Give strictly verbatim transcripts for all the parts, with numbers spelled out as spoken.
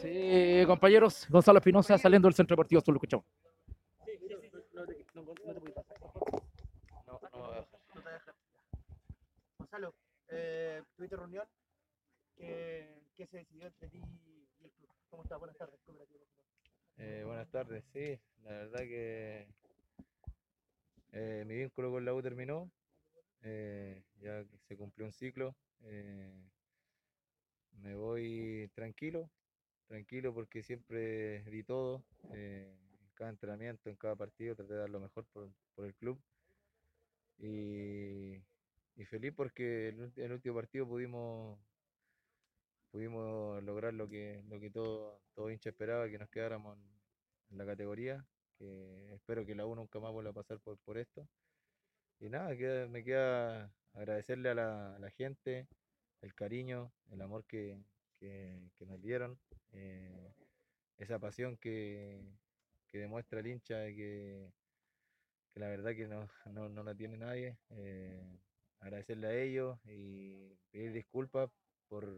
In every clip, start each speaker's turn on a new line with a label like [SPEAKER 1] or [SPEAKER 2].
[SPEAKER 1] Sí, compañeros, Gonzalo Espinosa saliendo del Centro Deportivo Azul, lo escuchamos.
[SPEAKER 2] No, no va a dejar. No te va a dejar. Gonzalo, eh, ¿tuviste reunión? ¿Qué, ¿Qué se decidió entre ti y el club? ¿Cómo estás? Buenas tardes.
[SPEAKER 3] Eh, buenas tardes, sí, la verdad que eh, mi vínculo con la U terminó, eh, ya que se cumplió un ciclo, eh, me voy tranquilo, tranquilo porque siempre di todo, eh, en cada entrenamiento, en cada partido, traté de dar lo mejor por, por el club y, y feliz porque el, ulti- el último partido pudimos, pudimos lograr lo que, lo que todo, todo hincha esperaba, que nos quedáramos en, en la categoría, que espero que la U nunca más vuelva a pasar por, por esto. Y nada, queda- me queda agradecerle a la, a la gente el cariño, el amor que, que, que nos dieron, eh, esa pasión que, que demuestra el hincha de que, que la verdad que no, no, no la tiene nadie. Eh, agradecerle a ellos y pedir disculpas por,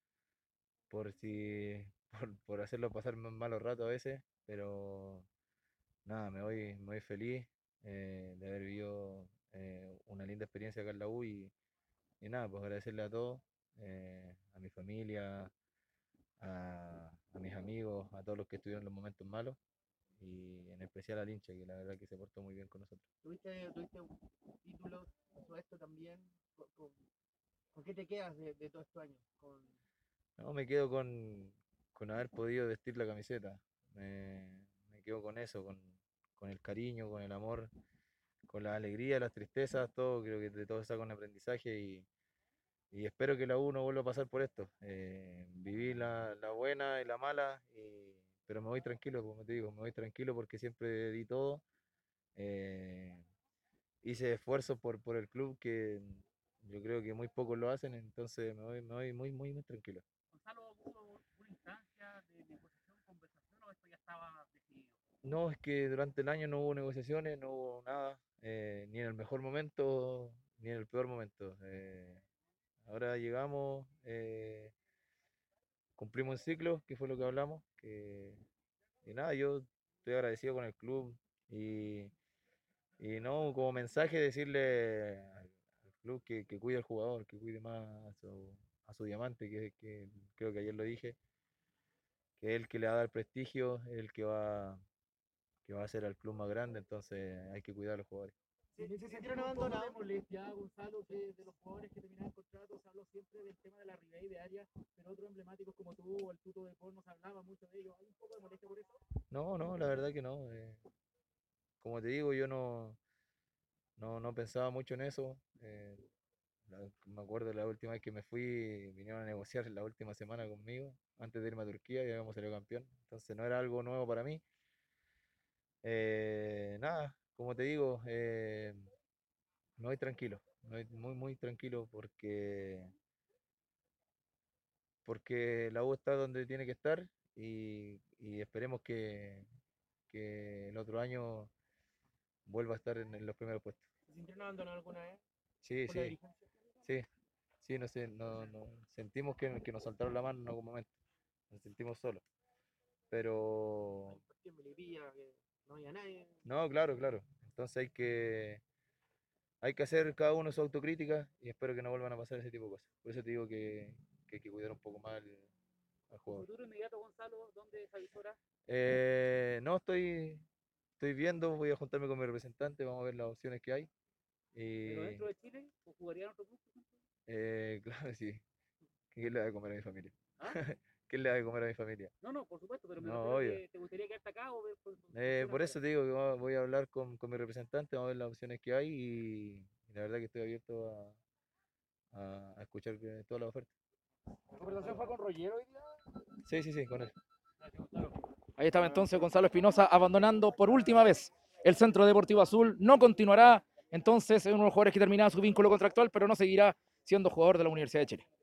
[SPEAKER 3] por si por, por hacerlo pasar un malos ratos a veces, pero nada, me voy, me voy feliz eh, de haber vivido eh, una linda experiencia acá en la U y, y nada, pues agradecerle a todos, eh, a mi familia, a, a mis amigos, a todos los que estuvieron en los momentos malos y en especial al hincha, que la verdad que se portó muy bien con nosotros.
[SPEAKER 2] ¿Tuviste, tuviste un título, todo esto también? ¿Con, con, con qué te quedas de, de todos estos años? Con...
[SPEAKER 3] No, me quedo con, con haber podido vestir la camiseta, me, me quedo con eso, con, con el cariño, con el amor, con la alegría, las tristezas, todo, creo que de todo saca un aprendizaje y, y espero que la U no vuelva a pasar por esto. Eh, viví la, la buena y la mala, y- pero me voy tranquilo, como te digo, me voy tranquilo porque siempre di todo. eh, Hice esfuerzos por, por el club que yo creo que muy pocos lo hacen, entonces me voy, me voy muy, muy, muy tranquilo.
[SPEAKER 4] Gonzalo, ¿hubo una instancia de negociación, conversación o esto ya estaba decidido?
[SPEAKER 3] No, es que durante el año no hubo negociaciones, no hubo nada, eh, ni en el mejor momento, ni en el peor momento. Eh, ahora llegamos, eh, cumplimos el ciclo, que fue lo que hablamos, que, y nada, yo estoy agradecido con el club y, y no, como mensaje decirle al, al club que, que cuide al jugador, que cuide más a su, a su diamante, que, que creo que ayer lo dije, que es el que le va a dar prestigio, es el que va, que va a hacer al club más grande, entonces hay que cuidar a los jugadores.
[SPEAKER 2] ¿Se, se
[SPEAKER 4] ¿Se
[SPEAKER 2] sintieron
[SPEAKER 4] tiene un poco de
[SPEAKER 2] abandonados?
[SPEAKER 4] molestia, Gonzalo, que de los jugadores que terminaban contratos? Se habló siempre del tema de la Ribey de Arias, pero otros emblemáticos como tú o el Tuto de Paul nos hablaba mucho de ellos. ¿Hay un poco de molestia por eso?
[SPEAKER 3] No, no, la verdad que no. eh, como te digo, yo no, no, no pensaba mucho en eso. eh, la- me acuerdo la última vez que me fui, vinieron a negociar la última semana conmigo, antes de irme a Turquía, y habíamos salido campeón. Entonces no era algo nuevo para mí. Eh, nada, como te digo, eh, me voy tranquilo, me voy muy, muy tranquilo porque, porque la U está donde tiene que estar y, y esperemos que, que el otro año vuelva a estar en, en los primeros puestos.
[SPEAKER 2] ¿Se sintieron abandonados alguna vez
[SPEAKER 3] Sí,
[SPEAKER 2] por la
[SPEAKER 3] sí,
[SPEAKER 2] dirigencia?
[SPEAKER 3] sí, sí, no sé, no, no, sentimos que, que nos saltaron la mano en algún momento, nos sentimos solos, pero
[SPEAKER 2] Hay partido en Melipilla, que no había nadie.
[SPEAKER 3] no, claro, claro, entonces hay que, hay que hacer cada uno su autocrítica y espero que no vuelvan a pasar ese tipo de cosas, por eso te digo que, que hay que cuidar un poco más al, al
[SPEAKER 4] ¿Tu
[SPEAKER 3] jugador.
[SPEAKER 4] futuro inmediato, Gonzalo, dónde se avisora?
[SPEAKER 3] Eh, no, estoy, estoy viendo, voy a juntarme con mi representante, vamos a ver las opciones que hay.
[SPEAKER 4] ¿Pero
[SPEAKER 3] Y
[SPEAKER 4] dentro de Chile o jugaría en otro club, por ejemplo?
[SPEAKER 3] eh, claro, sí, ¿qué le va a comer a mi familia?
[SPEAKER 4] ¿Ah?
[SPEAKER 3] ¿Qué le va a comer a mi familia?
[SPEAKER 4] No, no, por supuesto, pero me
[SPEAKER 3] No,
[SPEAKER 4] refiero a
[SPEAKER 3] obvio.
[SPEAKER 4] que te gustaría quedarte acá o ver por,
[SPEAKER 3] Eh,
[SPEAKER 4] opción
[SPEAKER 3] por
[SPEAKER 4] afuera.
[SPEAKER 3] eso te digo que va- voy a hablar con, con mi representante, vamos a ver las opciones que hay y, y la verdad que estoy abierto a, a- a escuchar que- todas las ofertas.
[SPEAKER 1] ¿La conversación fue con Rollero hoy día?
[SPEAKER 3] Sí, sí, sí, con él.
[SPEAKER 4] Gracias, Gonzalo.
[SPEAKER 1] Ahí estaba entonces Gonzalo Espinosa abandonando por última vez el Centro Deportivo Azul. No continuará entonces en uno de los jugadores que terminaba su vínculo contractual, pero no seguirá siendo jugador de la Universidad de Chile.